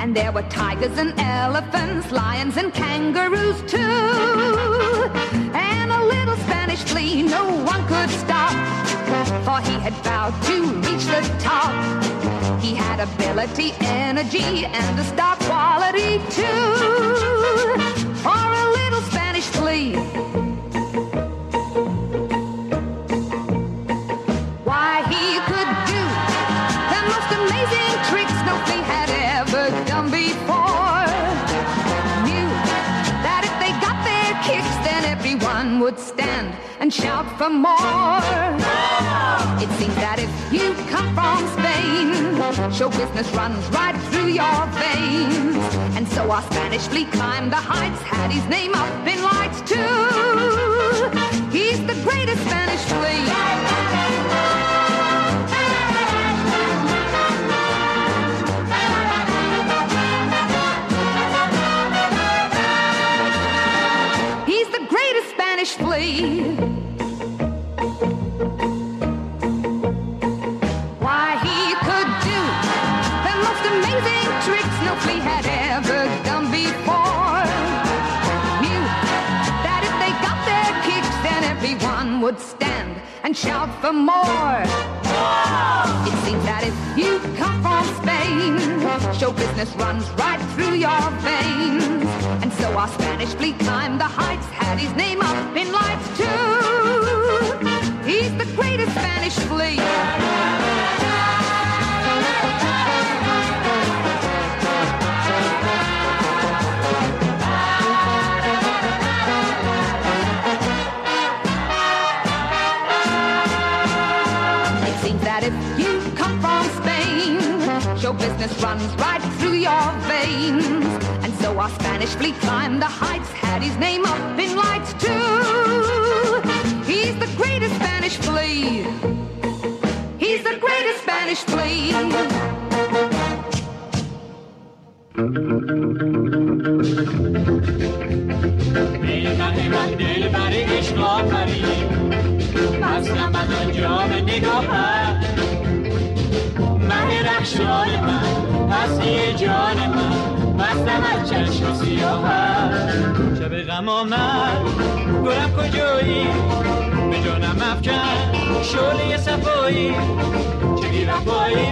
And there were tigers and elephants, lions and kangaroos too. And a little Spanish flea no one could stop, for he had vowed to reach the top. He had ability, energy, and a star quality too. For a little Spanish flea. Why, he could do the most amazing tricks no flea had ever done before. Knew that if they got their kicks, then everyone would stand and shout for more. It seems that if you come from Spain, show business runs right through your veins. And so our Spanish flea climbed the heights, had his name up in lights too. He's the greatest Spanish flea. He's the greatest Spanish flea. Why, he could do the most amazing tricks no flea had ever done before. Knew that if they got their kicks, then everyone would stand and shout for more. It seems that if you come from Spain, show business runs right through your veins. And so our Spanish flea climbed the heights, had his name up in lights too. He's the greatest Spanish flea. It seems that if you come from Spain, show business runs right through your veins. And so our Spanish flea climbed the heights, had his name up in lights too. He's the greatest Spanish flea. He's the greatest Spanish flea. دل برای عشق آفرین، مستم از آن جام نگاهت. مه رخشان من، هستی جان من، مستم از چشم سیاهت. شب غم آمد، گلم کجایی؟ به جانم افکن شعله صفایی. چه بی وفایی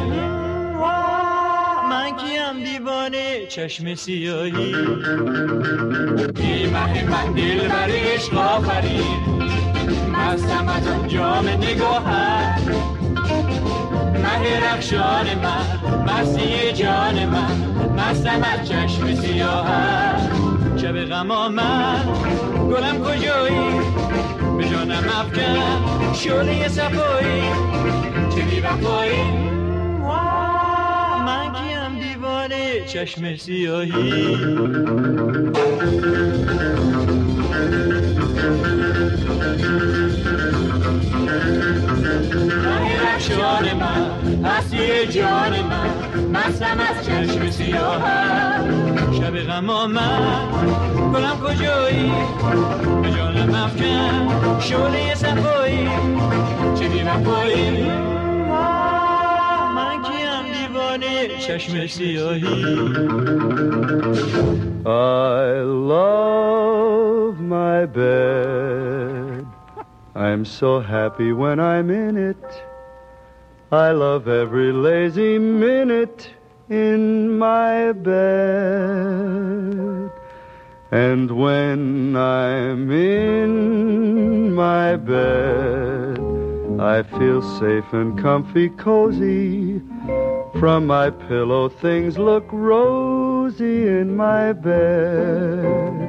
من کیم دیوانه چشم سیاهی. ای مه من دل برای عشق آفرین، مستم از آن جام نگاهت. مه رخشان من، مستی جان من، مستم از چشم سیاهت. شب غم آمد، گلم کجایی؟ به جانم افکن شعله صفایی. چه بی وفایی من کیم دیوانه چشم سیاهی. رخشان من، هستی جان من، مستم از چشم سیاهت. شب غم آمد، گلم کجایی؟ به جانم افکن شعله صفایی. چه بی وفایی من کیم دیوانه چشم سیاهی. I love my bed. I'm so happy when I'm in it. I love every lazy minute in my bed. And when I'm in my bed, I feel safe and comfy, cozy. From my pillow things look rosy in my bed.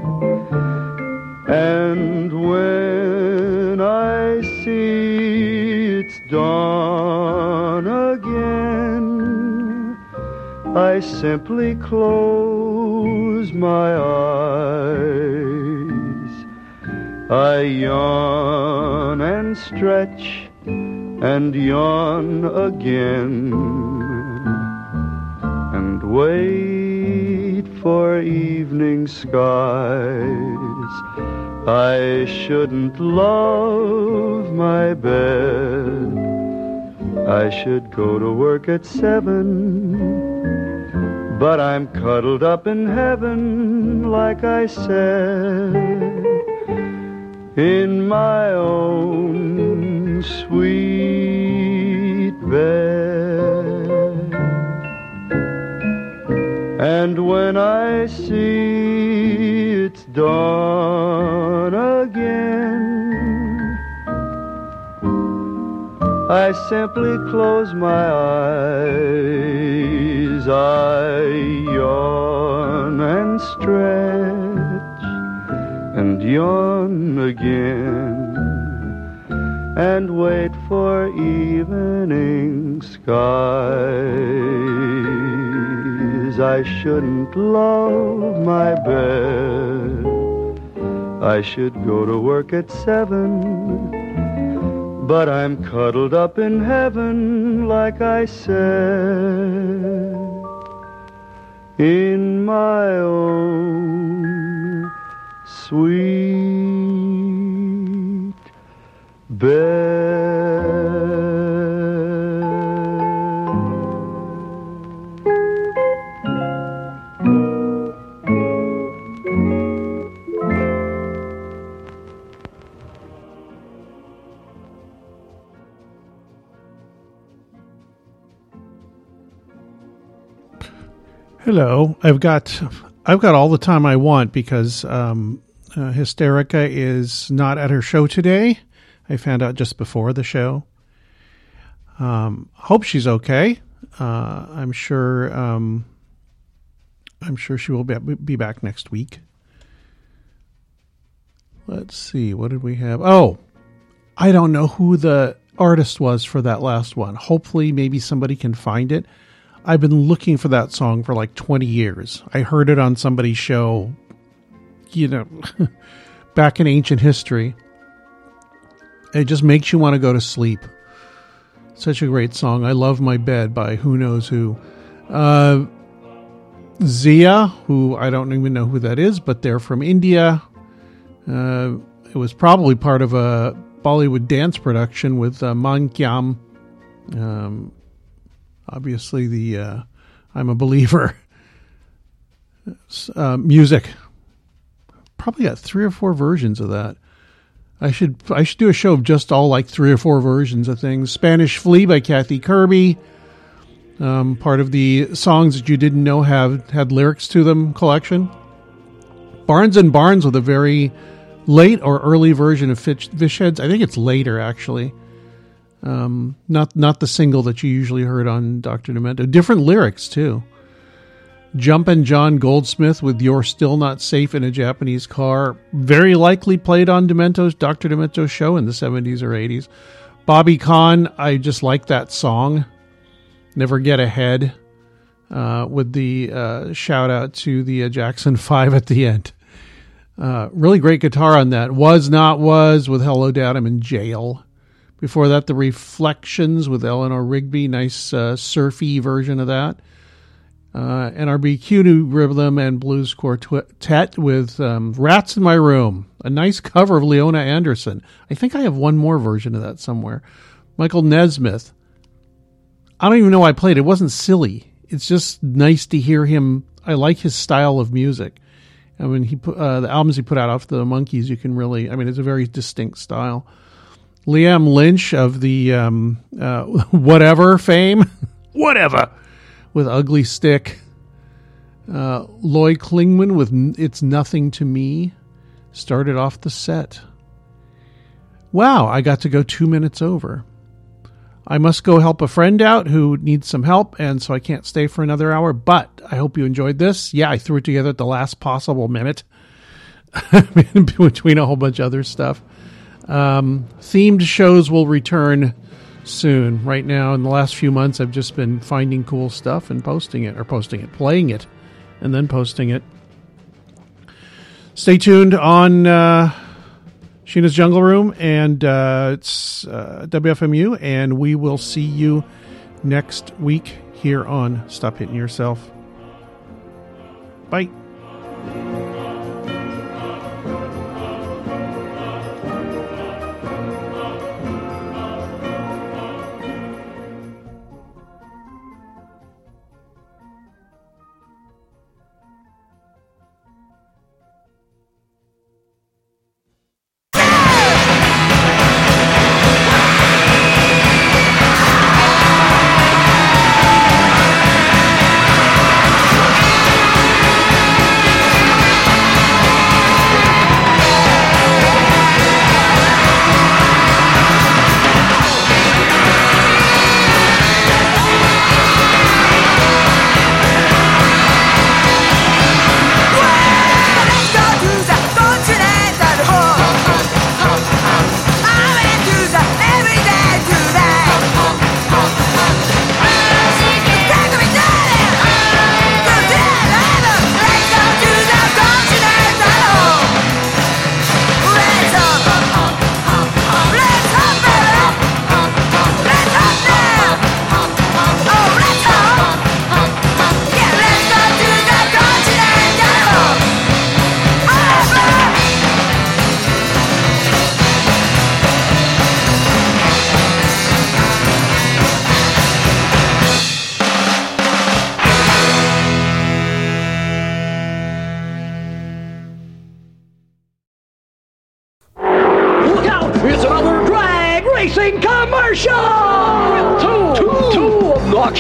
And when I see it's dawn again, I simply close my eyes. I yawn and stretch and yawn again, and wait for evening skies. I shouldn't love my bed. I should go to work at 7, but I'm cuddled up in heaven, like I said, in my own sweet bed. And when I see it's dawn again, I simply close my eyes, I yawn and stretch and yawn again, and wait for evening skies. I shouldn't love my bed, I should go to work at 7, but I'm cuddled up in heaven, like I said, in my own sweet bed. Hello. I've got all the time I want because Hysterica is not at her show today. I found out just before the show. Hope she's okay. I'm sure she will be back next week. Let's see. What did we have? Oh, I don't know who the artist was for that last one. Hopefully, maybe somebody can find it. I've been looking for that song for like 20 years. I heard it on somebody's show, back in ancient history. It just makes you want to go to sleep. Such a great song. I Love My Bed by who knows who. Zia, who I don't even know who that is, but they're from India. It was probably part of a Bollywood dance production with Mankyam. Obviously, the I'm a Believer music. Probably got 3 or 4 versions of that. I should do a show of just all like 3 or 4 versions of things. Spanish Flea by Kathy Kirby. Part of the songs that you didn't know had lyrics to them collection. Barnes and Barnes with a very late or early version of Fish Heads. I think it's later actually. Not the single that you usually heard on Dr. Demento. Different lyrics too. Jumpin' John Goldsmith with You're Still Not Safe in a Japanese Car. Very likely played on Dr. Demento's show in the 70s or 80s. Bobby Conn, I just like that song. Never Get Ahead. With the shout out to the Jackson 5 at the end. Really great guitar on that. Was Not Was with Hello Dad, I'm in Jail. Before that, The Reflections with Eleanor Rigby. Nice surfy version of that. NRBQ Rhythm and Blues Quartet with Rats in My Room. A nice cover of Leona Anderson. I think I have one more version of that somewhere. Michael Nesmith. I don't even know why I played it. It wasn't silly. It's just nice to hear him. I like his style of music. I mean, he put the albums he put out after the Monkees, you can really, it's a very distinct style. Liam Lynch of the Whatever fame. Whatever. With Ugly Stick. Lloyd Klingman with It's Nothing to Me. Started off the set. Wow, I got to go 2 minutes over. I must go help a friend out who needs some help, and so I can't stay for another hour, but I hope you enjoyed this. Yeah, I threw it together at the last possible minute between a whole bunch of other stuff. Themed shows will return soon. Right now, in the last few months, I've just been finding cool stuff and playing it, and then posting it. Stay tuned on Sheena's Jungle Room, and it's WFMU, and we will see you next week here on Stop Hitting Yourself. Bye.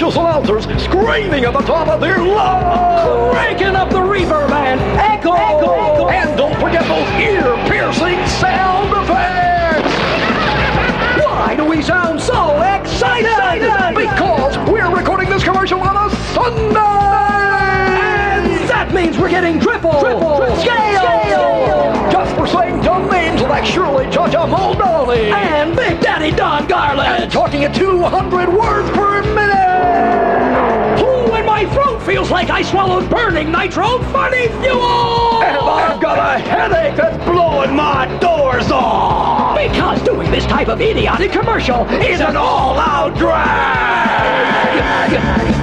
ferocious announcers screaming at the top of their lungs, cranking up the reverb and echo. And don't forget those ear-piercing sound effects. Why do we sound so excited? Because we're recording this commercial on a Sunday. And that means we're getting triple scale. Just for saying dumb names like Shirley Cha-Cha Muldowney and Big Daddy Don Garland. And talking at 200 words per minute. And my throat feels like I swallowed burning nitro funny fuel. And I've got a headache that's blowing my doors off. Because doing this type of idiotic commercial is an all-out drag.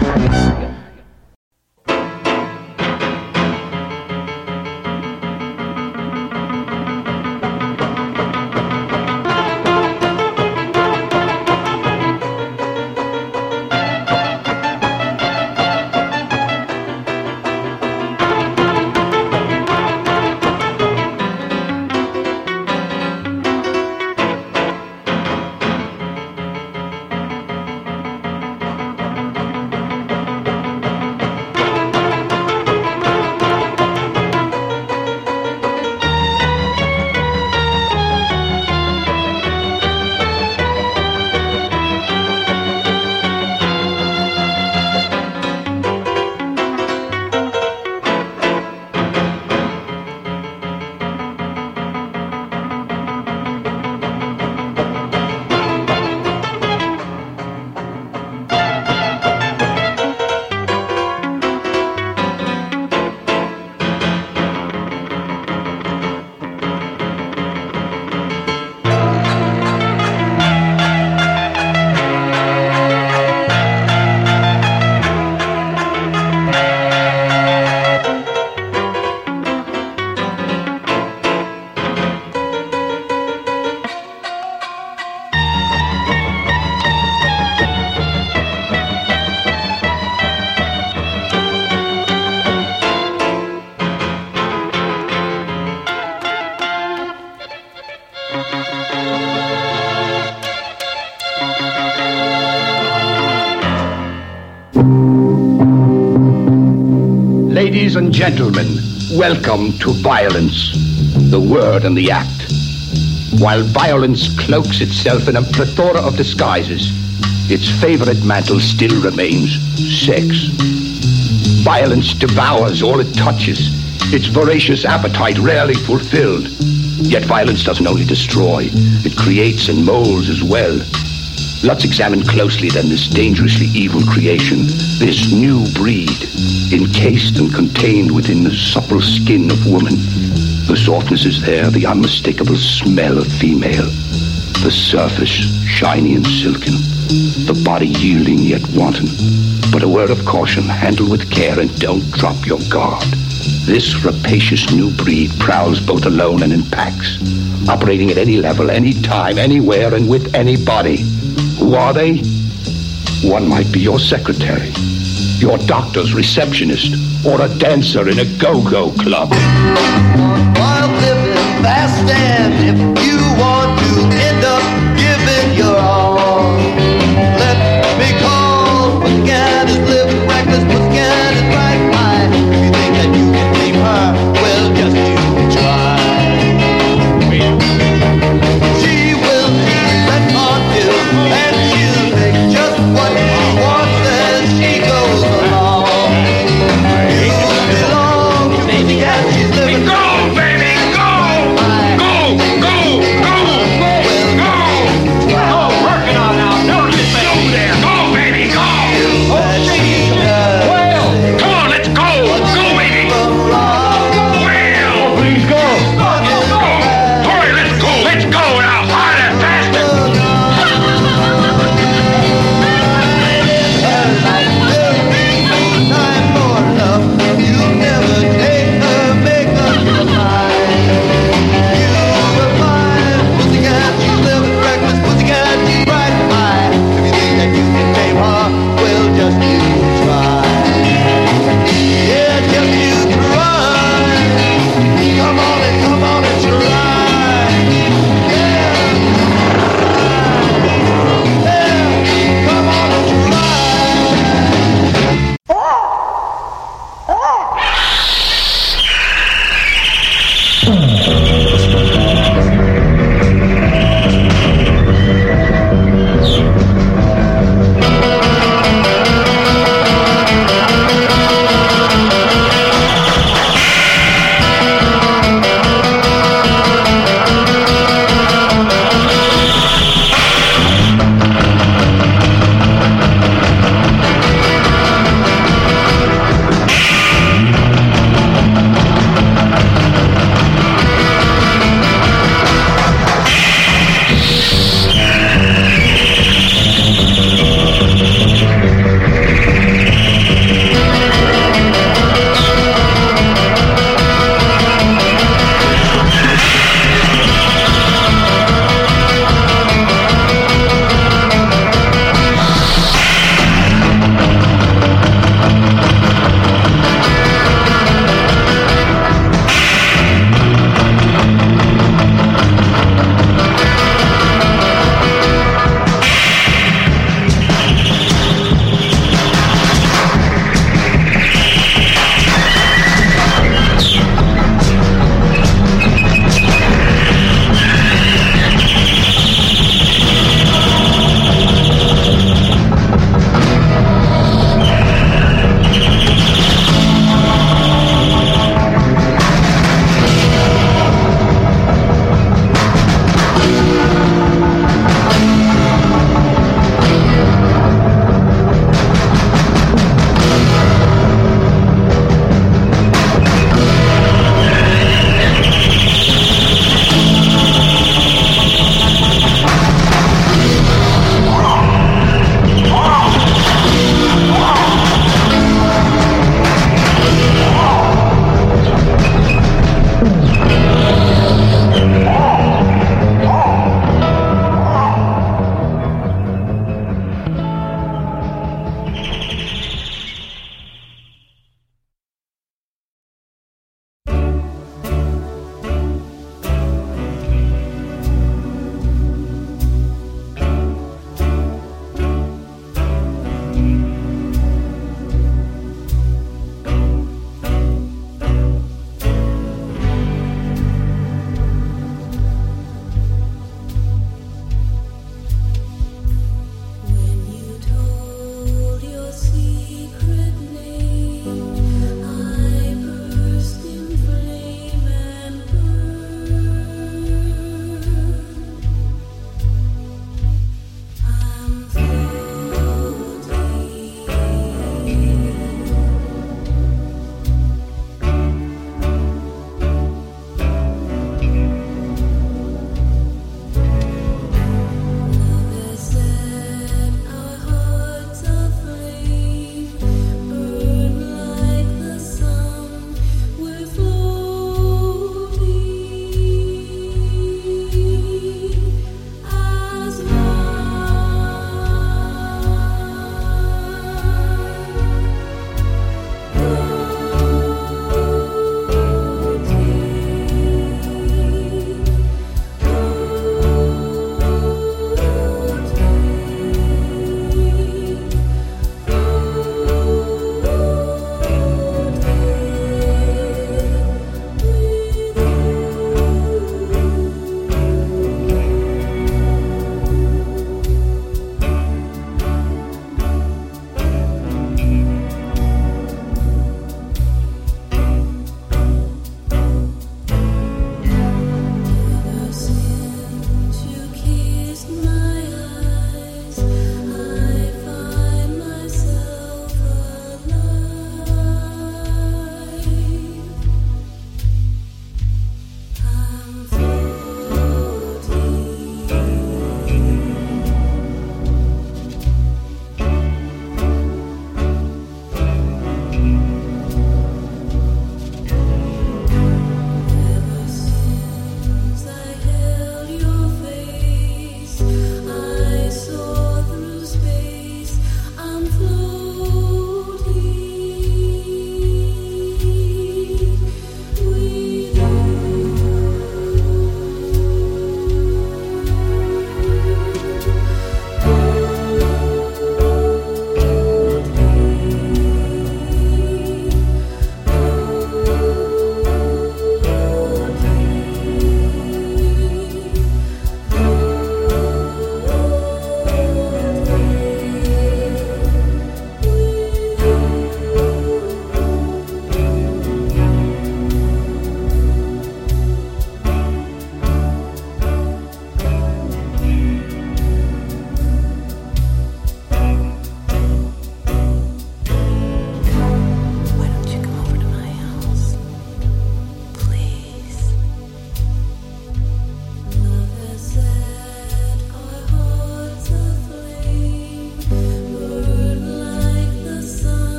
Ladies and gentlemen, welcome to violence, the word and the act. While violence cloaks itself in a plethora of disguises, its favorite mantle still remains sex. Violence devours all it touches, its voracious appetite rarely fulfilled. Yet violence doesn't only destroy, it creates and molds as well. Let's examine closely then this dangerously evil creation, this new breed, encased and contained within the supple skin of woman. The softness is there, the unmistakable smell of female. The surface, shiny and silken. The body yielding yet wanton. But a word of caution, handle with care and don't drop your guard. This rapacious new breed prowls both alone and in packs, operating at any level, any time, anywhere, and with anybody. Who are they? One might be your secretary, your doctor's receptionist, or a dancer in a go-go club. Wild living fast, and if you want to end up giving your all, let me call. Pussycat is living reckless, Pussycat is right high. If you think that you can tame her, well, just you try. She will be let on you, and she'll take just what she wants as she goes along. You belong to Pussycat, she's living. Go, baby, go! Go, go, go!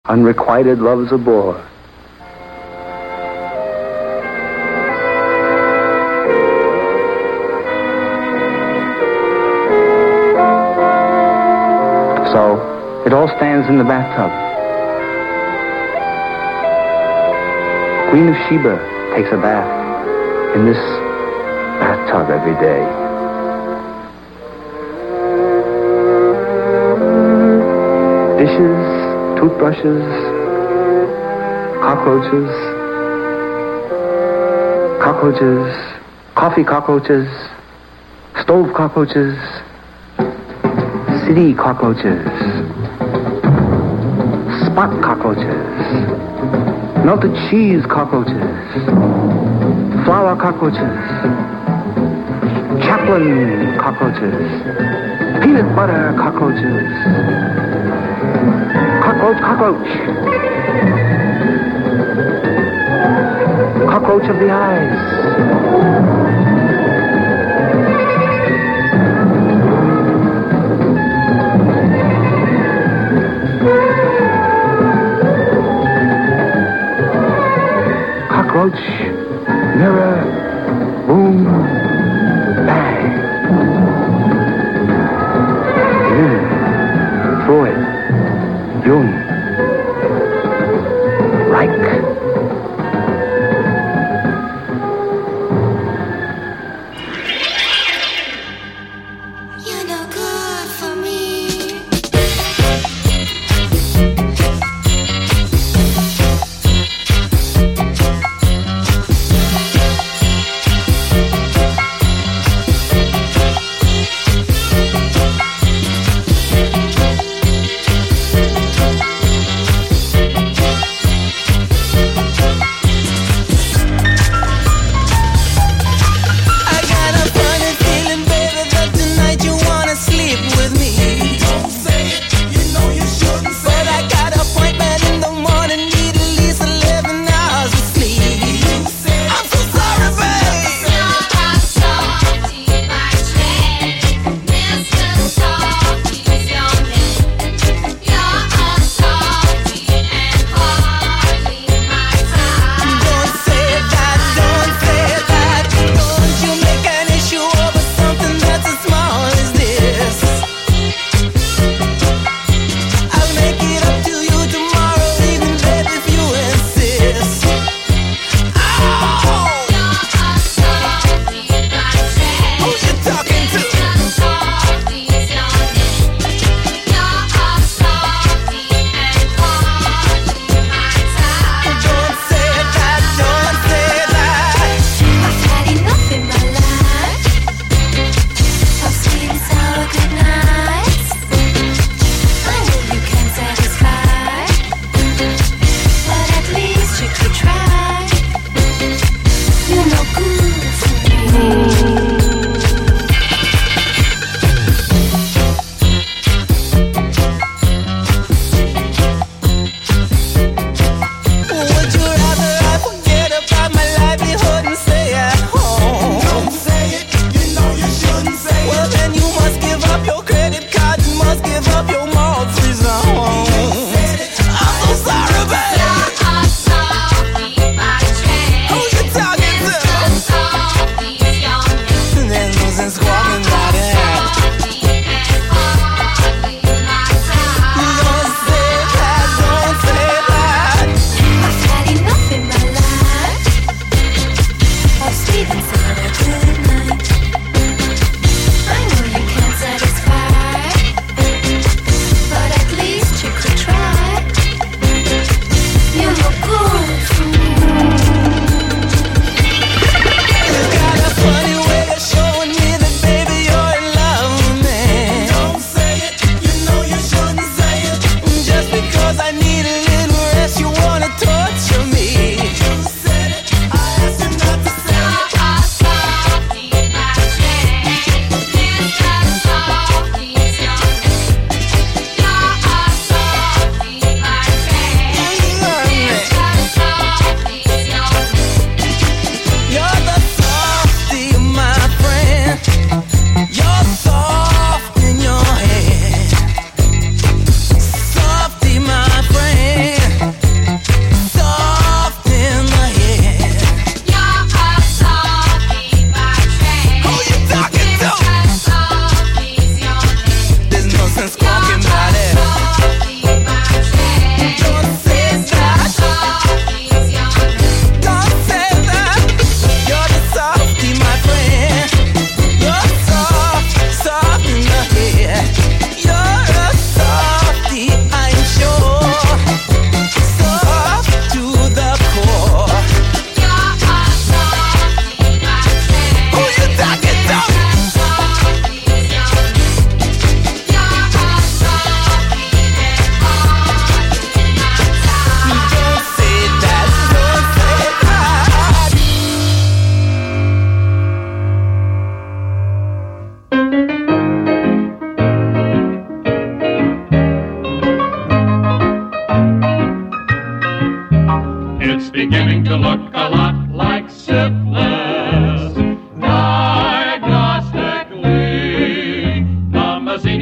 Unrequited love's a bore. So, it all stands in the bathtub. Queen of Sheba takes a bath in this bathtub every day. Dishes, toothbrushes, cockroaches, coffee cockroaches, stove cockroaches, city cockroaches, spot cockroaches, melted cheese cockroaches, flour cockroaches, Chaplin cockroaches, peanut butter cockroaches, cockroach, cockroach of the eyes. Cockroach, mirror, boom, bang. Freud, Jung, Reich.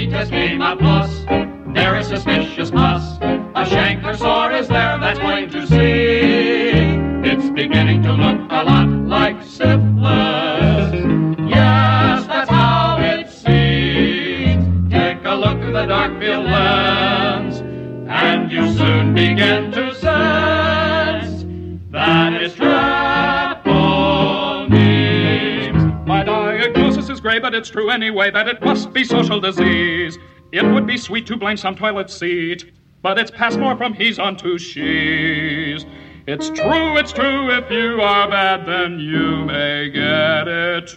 test me my plus. Nary suspicious pus. A chancre sore is there, that's plain to see. It's beginning to look a lot like syphilis. Yes, that's how it seems. Take a look through the dark field lens, and you soon begin to sense that it's treponemes. My diagnosis is grey, but it's true anyway that it must be social disease. It would be sweet to blame some toilet seat, but it's passed more from he's on to she's. It's true, if you are bad, then you may get it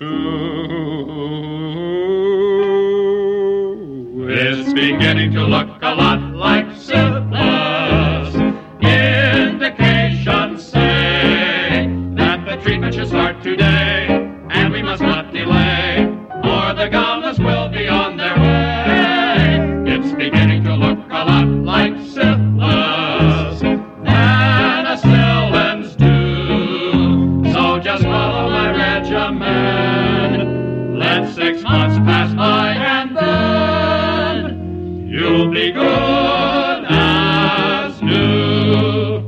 too. It's beginning to look a lot like syphilis. Indications say that the treatment should start today, and we must not delay, or the governors will be on their way. It's beginning to look a lot like syphilis. Penicillins do. So just follow my regimen. Let 6 months pass by and then you'll be good as new.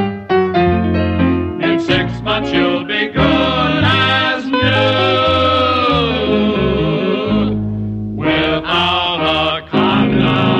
In 6 months you'll be good as new. Without a condom.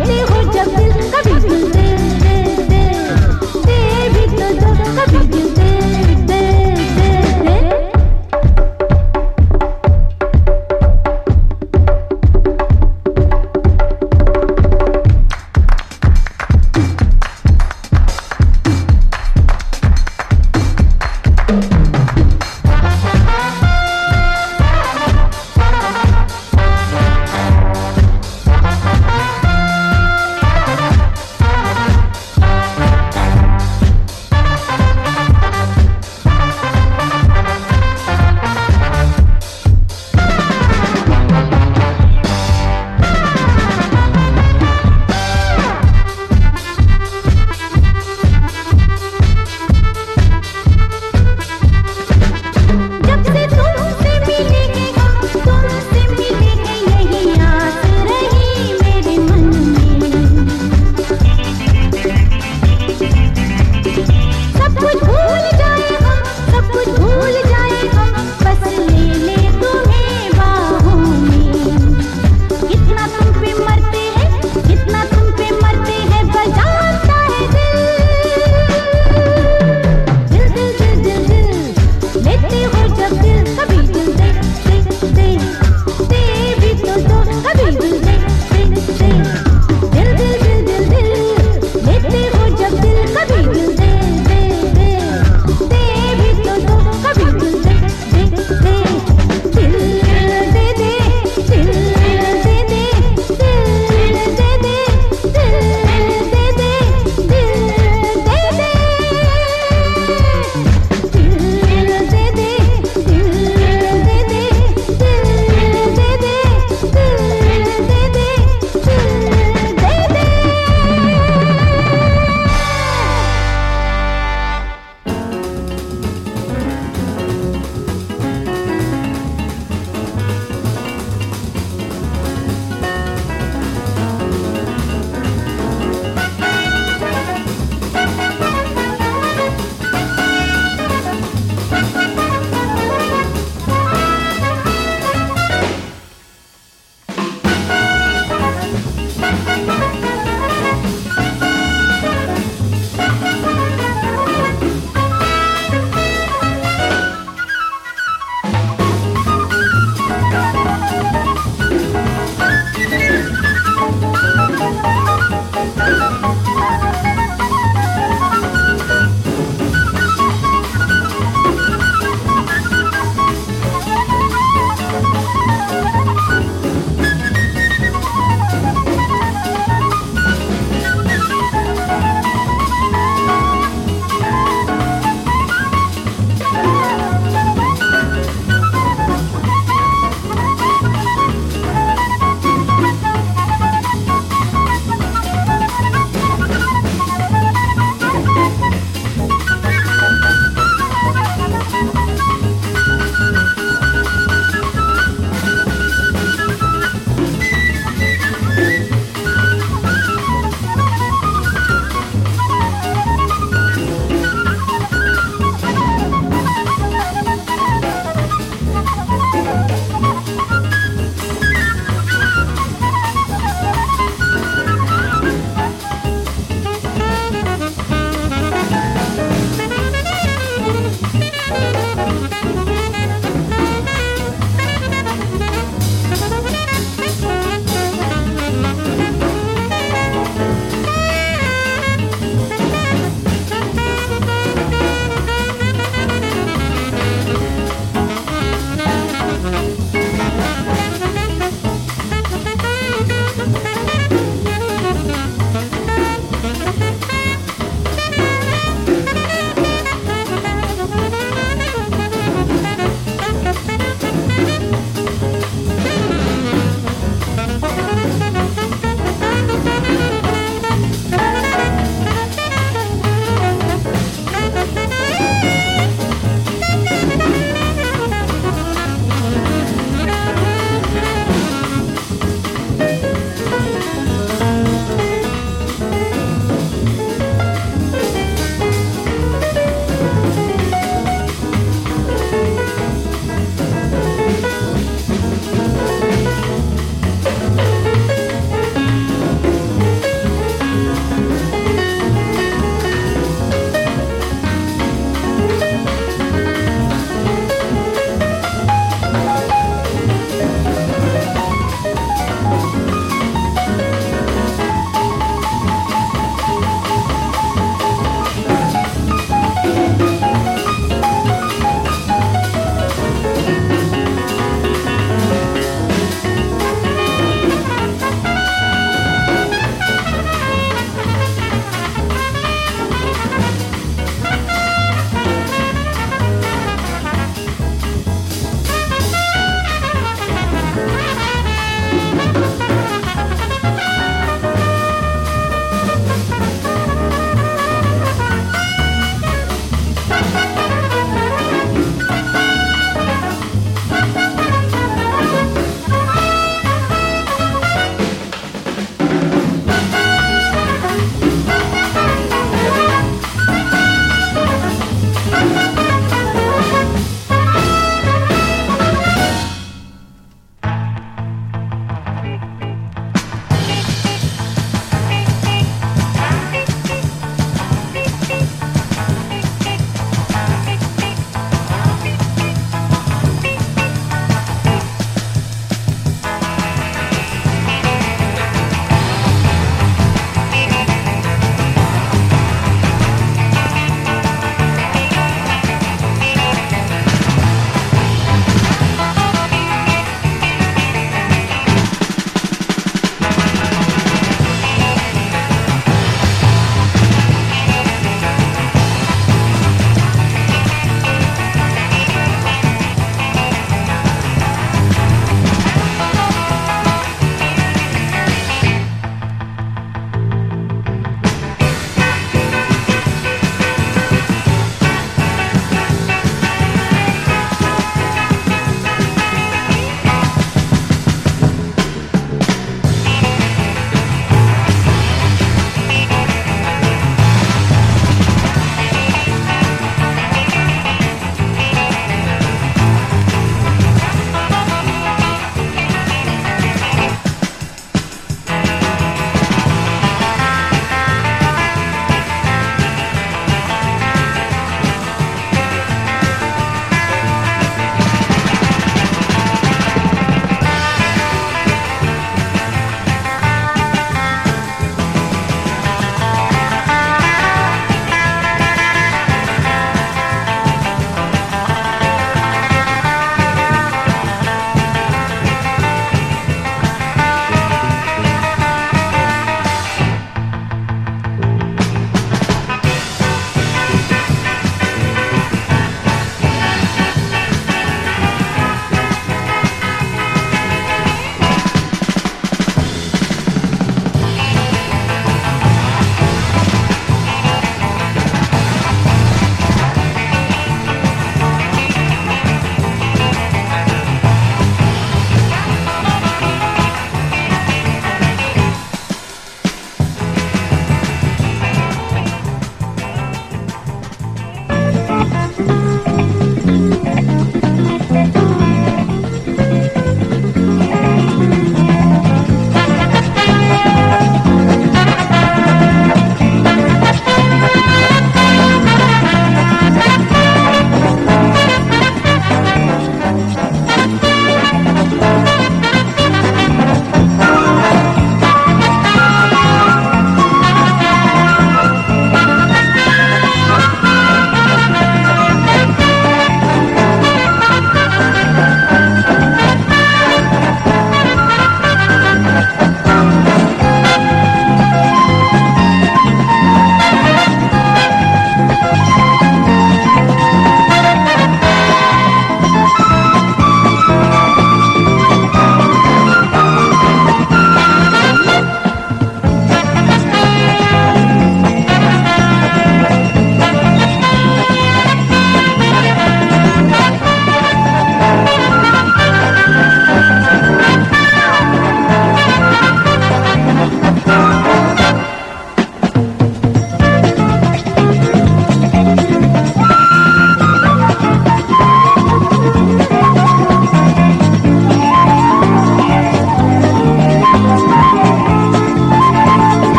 कभी दिल दे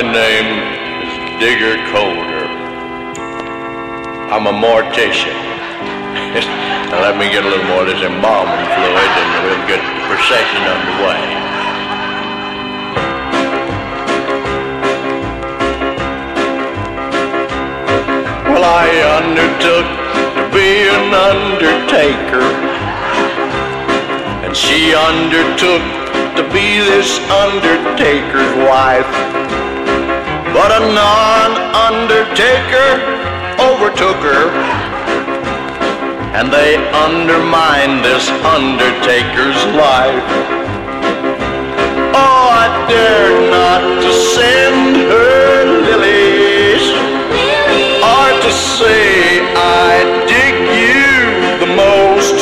My name is Digger Colder. I'm a mortician. Now let me get a little more of this embalming fluid and we'll get the procession underway. Well, I undertook to be an undertaker, and she undertook to be this undertaker's wife. But a non-undertaker overtook her, and they undermined this undertaker's life. Oh, I dared not to send her lilies, or to say I dig you the most.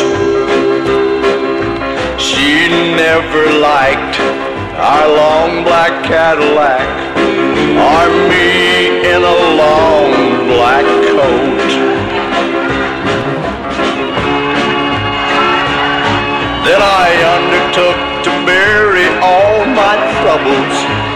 She never liked our long black Cadillac, or me in a long black coat. Then I undertook to bury all my troubles.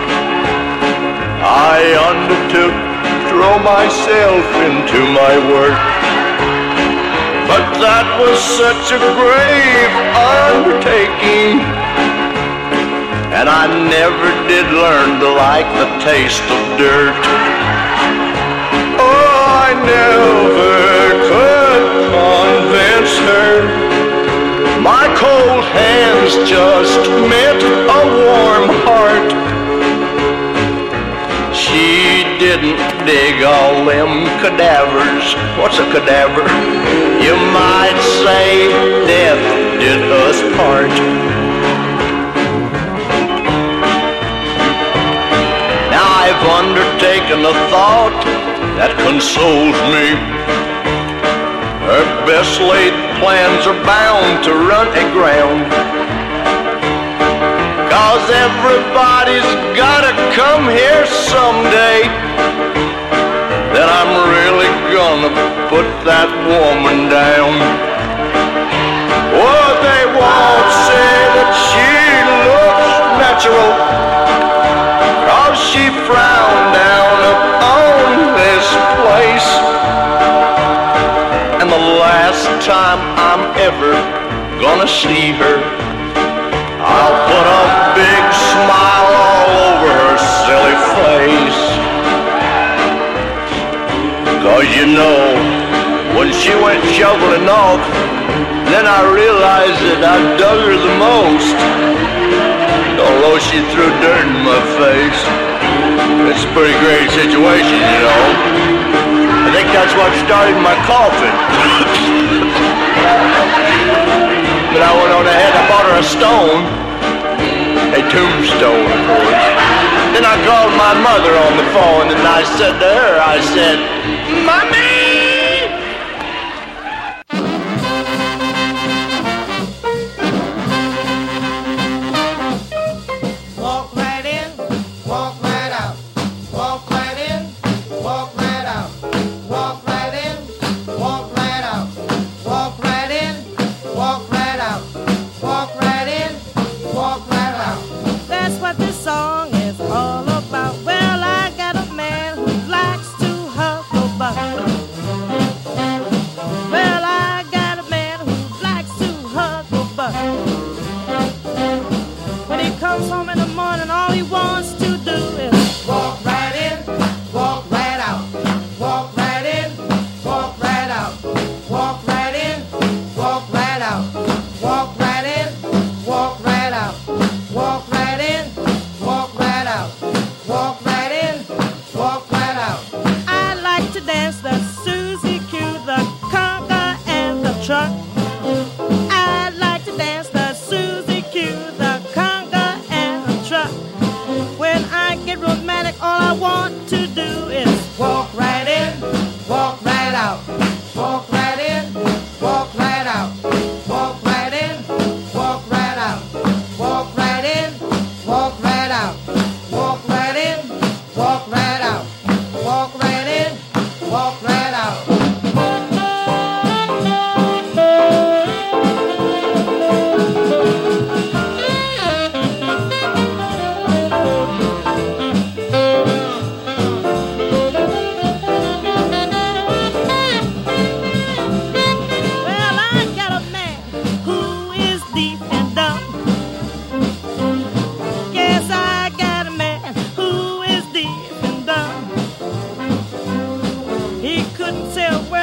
I undertook to throw myself into my work. But that was such a grave undertaking, and I never did learn to like the taste of dirt. Oh, I never could convince her. My cold hands just meant a warm heart. She didn't dig all them cadavers. What's a cadaver? You might say death did us part. Now I've undertaken a thought that consoles me. Her best laid plans are bound to run aground, 'cause everybody's gotta come here someday. Then I'm really gonna put that woman down. Oh, they won't say that she looks natural, 'cause she frowned down upon this place. And the last time I'm ever gonna see her, I'll put a big smile all over her silly face. 'Cause you know, when she went shoveling off, then I realized that I dug her the most. Although she threw dirt in my face. It's a pretty great situation, you know. I think that's what started my coffin. But I went on ahead, I bought her a stone. A tombstone, of course. Then I called my mother on the phone and I said to her, I said, "Mommy!" Walk right in, walk right out. Walk right in, walk right out. Walk right in, walk right out. Walk right in, walk right out. Walk right in, walk right out. That's what this song is all about. Well, I got a man who likes to hustle buck. Well, I got a man who likes to hustle buck. When he comes home in the morning, all he wants to do is walk right in, walk right out. Walk right in, walk right out. Walk right in, walk right out. Walk right in, walk right out. Walk right in, walk right out. Walk right in, walk right out. I like to dance the Susie Q, the conga, and the truck. I like to dance the Susie Q, the conga, and the truck. When I get romantic, all I want to do is walk right in, walk right out. Walk right in, walk right out. Walk right in, walk right out. Walk right in, walk right out. Walk right in, walk right out. Walk right in, walk right out.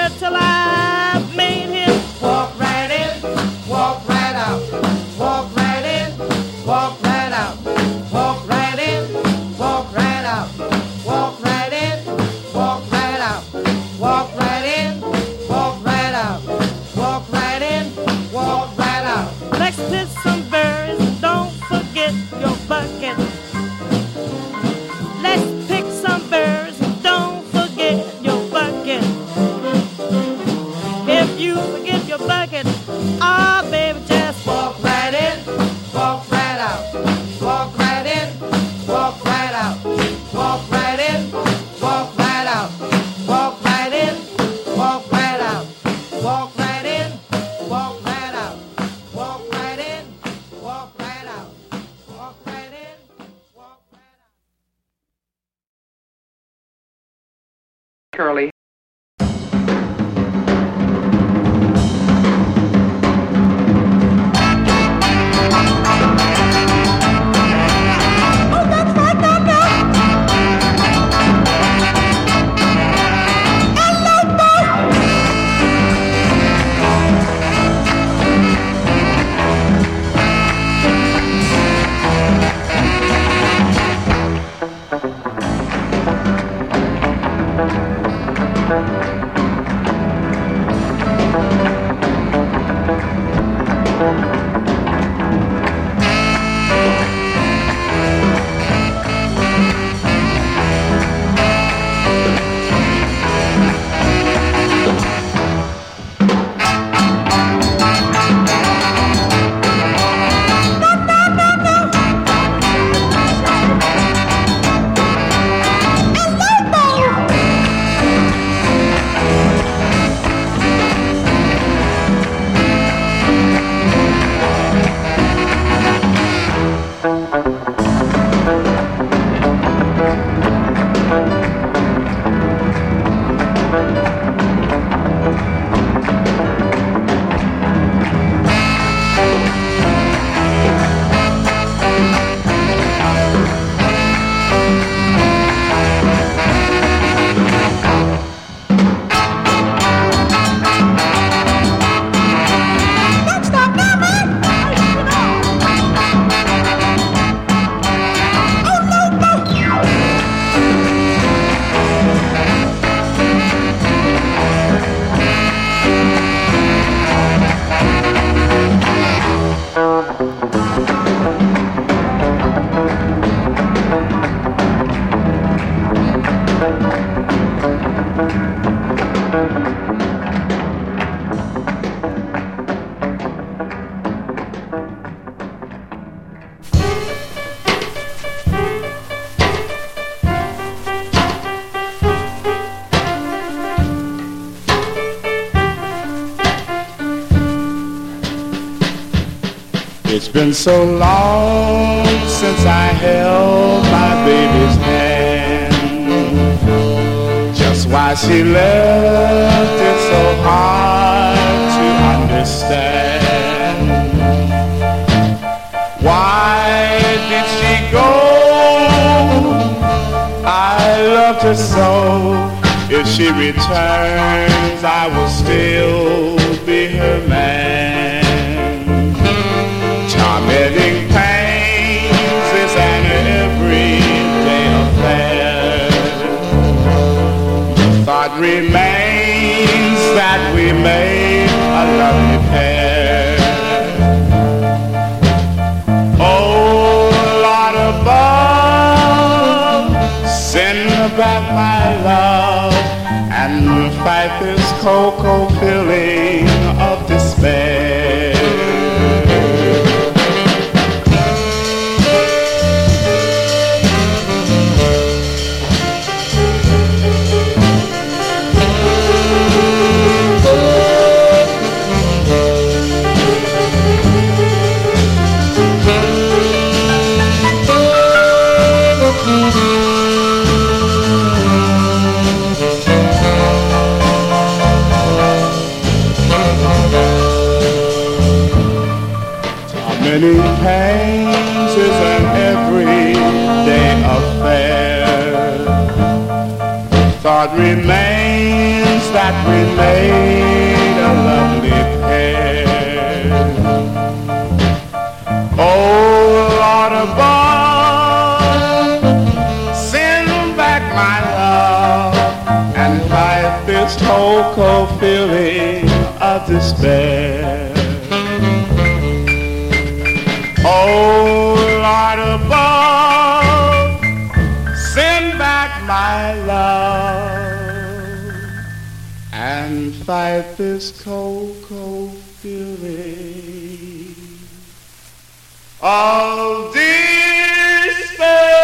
till I made him walk right in, walk right out, walk right in, walk right out, walk right in, walk right out, walk right in, walk right out, walk right in, walk right out, walk right in, walk right out. Let's pick some berries, don't forget your bucket. Let's pick some berries, don't forget your bucket. If you forget your bucket, ah, baby, just walk right in, walk right out, walk right in, walk right out, walk right in, walk right out, walk right in, walk right out, walk right in, walk right out, walk right in, walk right out, walk right in, walk right out. Curly. It's been so long since I held my baby's hand. Just why she left it so hard to understand. Why did she go? I loved her so. If she returns, I will still be her man. Tormenting pains is an everyday affair. The thought remains that we made a lovely pair. Oh, Lord above, send back my love and fight this cold feeling of despair. Many pains is an everyday affair. Thought remains that we made a lovely pair. Oh, Lord above, send back my love and fight this whole cold feeling of despair. Oh, Lord above, send back my love and fight this cold, cold feeling of despair.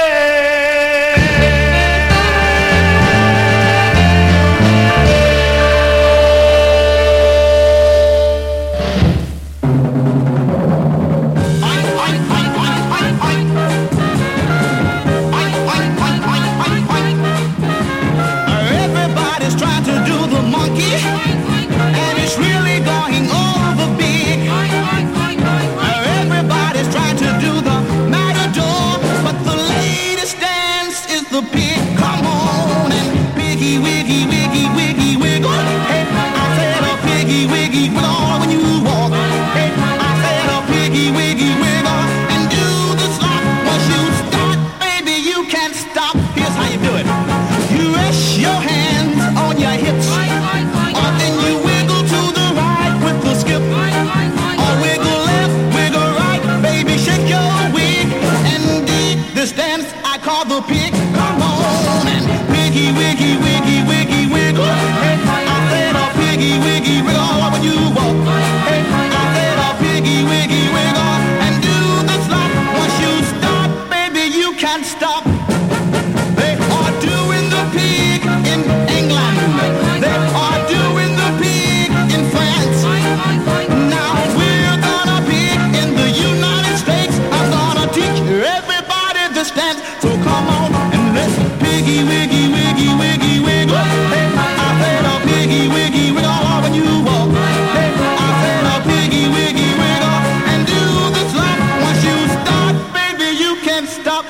Everybody's trying to do the monkey, and it's really going over big. Everybody's trying to do the matador, but the latest dance is the pig. Come on and piggy wiggy wiggy wiggy wiggle. Hey, I said a piggy wiggy wiggle when you walk. Hey, I said a piggy wiggy wiggle and do the slop. Once you start, baby, you can't stop. Here's how you do it. You rest your hands on your hips, or then you wiggle to the right with the skip, or wiggle left, wiggle right, baby, shake your wig and dig this dance I call the pig. Come on and piggy wiggy wiggy wiggy wiggle. Hey, I said a piggy wiggy wiggle when you walk. Hey, I said a piggy wiggy wiggle and do the slop. Once you start, baby, you can't stop. They are doing the pig in England. They are doing the pig in France. Now we're gonna pig in the United States. I'm gonna teach everybody this dance. So come on and let's piggy wiggy wiggy wiggy wiggle. Hey, I said a piggy wiggy wiggle when you walk. Hey, I said a piggy wiggy wiggle and do the slop. Once you start, baby, you can't stop.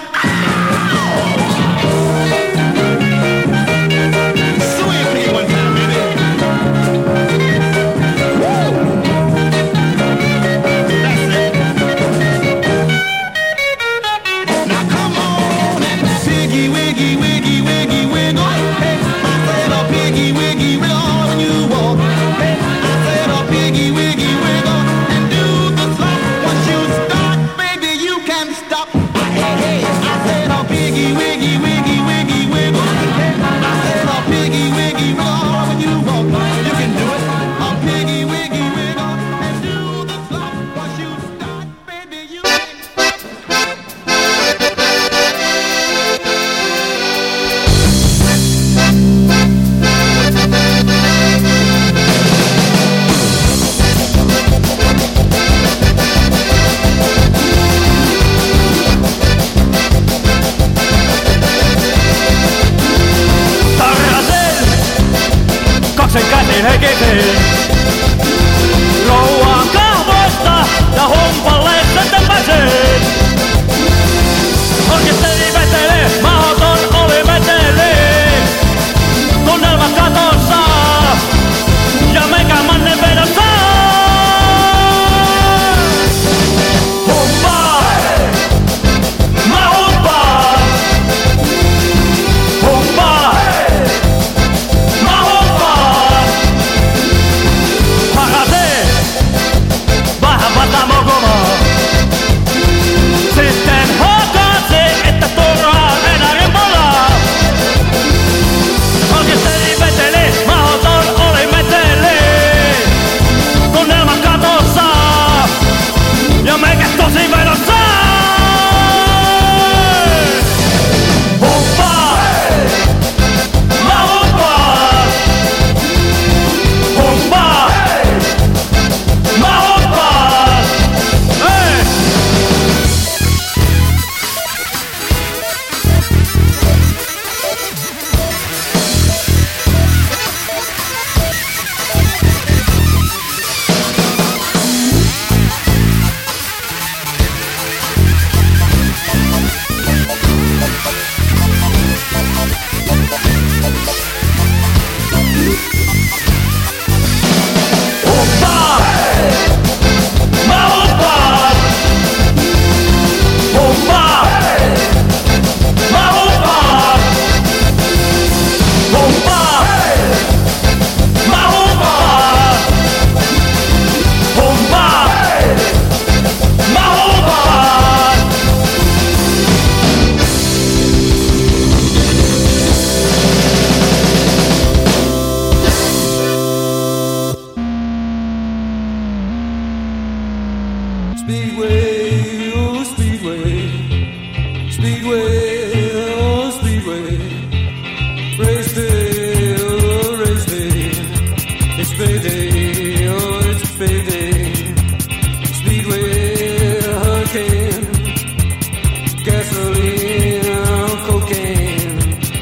Swing me one time, baby. Woo! That's it. Now come on and piggy wiggy wiggy wiggy wiggle. Hey, I said a piggy wiggy wiggle when you walk. Hey, I said a piggy wiggy wiggle and do the slop. Once you start, baby, you can't stop. Hey, hey, I said a piggy wiggy wiggy wiggy wiggle. Hey, I said a piggy wiggy wiggle when you walk. You can do it. A piggy wiggy wiggle and do the slop. Once you start, baby, you can't Kaksen käsin hekeseen. Rouvan kahvoista ja humpaleista täpäseen. Orkesteri vetelee, mahoton oli vetelee. Tunnelmat katossa ja meikä mannen vedossa. Humppaa! Mä humppaan! Humppaa! Mä humppaan! payday, oh, it's payday. Speedway, hurricane, gasoline, cocaine.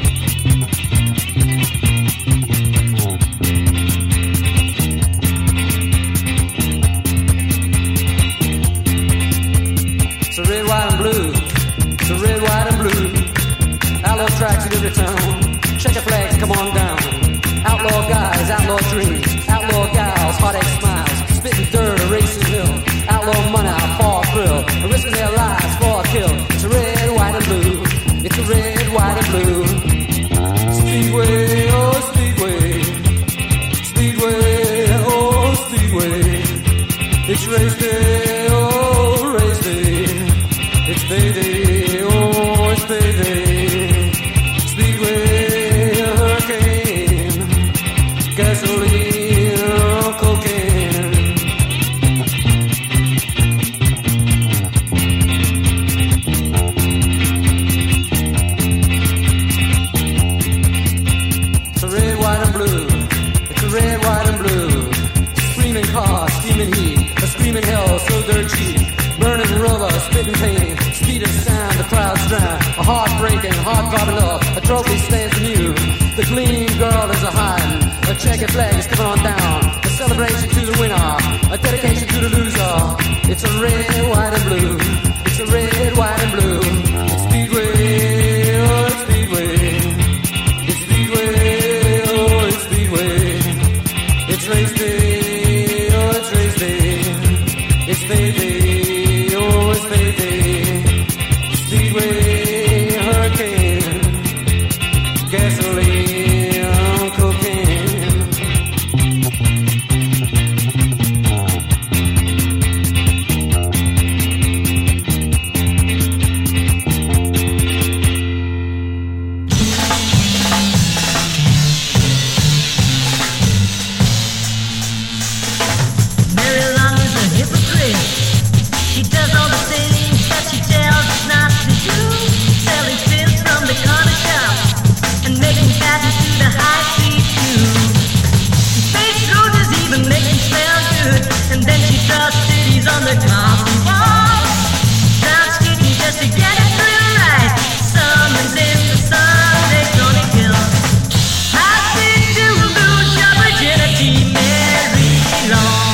It's a red, white, and blue. It's a red, white, and blue. Outlaw tracks in every town. Check your flags, come on down. Outlaw guys, outlaw dreams. Outlaw gals, heartache smiles. Spitting dirt, a racing hill. Outlaw money, fall thrill. Risking their lives for a kill. It's a red, white, and blue. It's a red, white, and blue. Speedway, oh, speedway. Speedway, oh, speedway. It's race day, oh, race day. It's payday, oh, it's payday. Speedway, hurricane, gasoline, oh, cocaine. It's a red, white, and blue. It's a red, white, and blue. Screaming car, steaming heat. A screaming hell, so dirt cheap. Burning roller, spitting pain. Speed and sound, the crowds drown. A heart breaking, heart throbbing up. A trophy stands anew. The gleam girl is a hiding. A checkered flag is coming on down. A celebration to the winner. A dedication to the loser. It's a red, white, and blue. It's a red, white, and blue. It's Speedway, oh, it's Speedway. It's Speedway, oh, it's Speedway. It's race day, oh, it's race day. It's payday, oh, it's payday. Speedway, hurricane, gasoline, cocaine. Mary Long is a hypocrite. She does all the things that she tells us not to do. Selling fish from the corner shop and making passes to the high street too. She fakes roses, even make them smell good. And then she draws cities on the coffee wall. Brown skating just to get it through right. Someone's in the sun, they're gonna kill. How did you lose your virginity, Mary Long?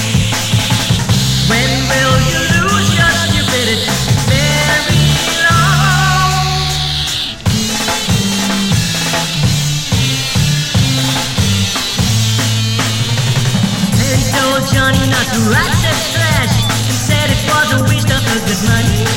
When will you lose your stupidity, Mary Long? Mary told Johnny not to write sex trash and said it was a waste of her good money.